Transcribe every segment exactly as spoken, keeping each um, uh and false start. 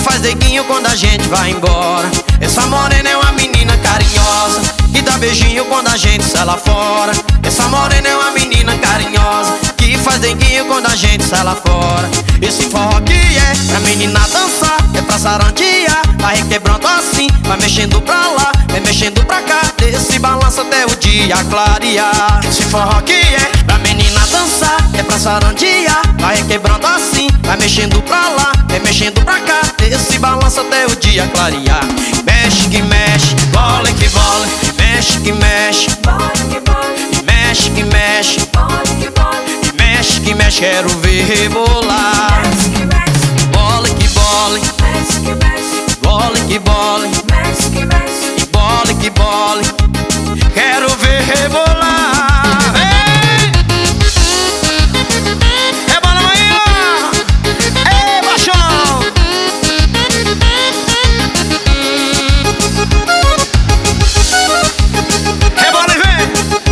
faz neguinho quando a gente vai embora. Essa morena é uma menina carinhosa, que dá beijinho quando a gente sai lá fora. Essa morena é uma menina carinhosa, que faz neguinho quando a gente sai lá fora. Esse forró que é pra menina dançar, é pra sarandear, vai requebrando assim, vai mexendo pra lá, vai mexendo pra cá, desse balanço até o dia clarear. Esse forró que é pra menina dançar, é pra sarandear, vai requebrando assim, vai mexendo pra lá, vai mexendo pra cá, desse balanço até o dia clarear. Mexe que mexe, bola que bola, mexe que mexe, mexe que mexe, mexe que mexe, quero ver rebolar. Bola que bola, bola que bola, bola que bola, quero ver rebolar. Ei! Rebola amanhã! Ei, baixão! Rebola e vem!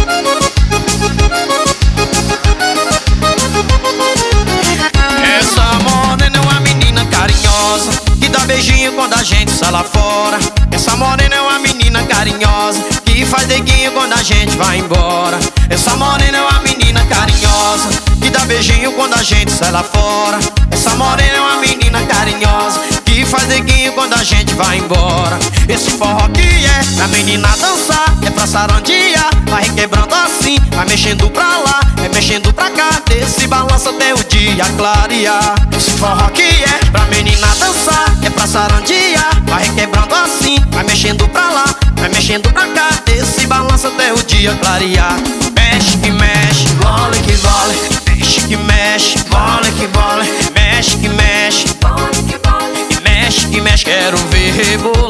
Essa morena é uma menina carinhosa, que dá beijinho quando a gente sai lá fora. Essa morena é uma menina carinhosa, que faz neguinho quando a gente vai embora. Essa morena é uma menina carinhosa, que dá beijinho quando a gente sai lá fora. Essa morena é uma menina carinhosa, que faz neguinho quando a gente vai embora. Esse forró que é pra menina dançar, é pra sarandear, vai requebrando assim, vai mexendo pra lá, vai mexendo pra cá, desse balanço até o dia clarear. Esse forró que é pra menina dançar, é pra sarandear, vai requebrando assim, vai mexendo pra lá, vai mexendo pra cá, desse balanço até o dia clarear. Mexe que mexe, bola que bola, mexe que mexe, bola que bola, mexe que mexe, mexe que mexe, quero ver rebolar.